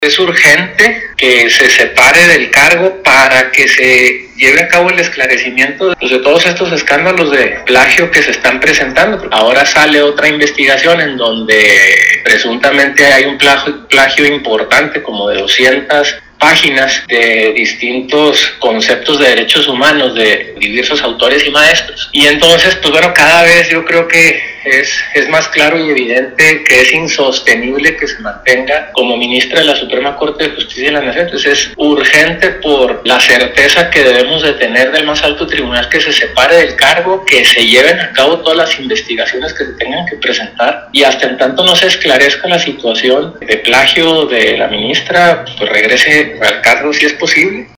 Es urgente que se separe del cargo para que se lleve a cabo el esclarecimiento de todos estos escándalos de plagio que se están presentando. Ahora sale otra investigación en donde presuntamente hay un plagio importante, como de 200 páginas de distintos conceptos de derechos humanos de diversos autores y maestros. Y entonces, pues bueno, cada vez yo creo que es más claro y evidente que es insostenible que se mantenga como ministra de la Suprema Corte de Justicia de la Nación. Entonces es urgente por la certeza que debemos de tener del más alto tribunal que se separe del cargo, que se lleven a cabo todas las investigaciones que se tengan que presentar, y hasta en tanto no se esclarezca la situación de plagio de la ministra, pues regrese al cargo si es posible.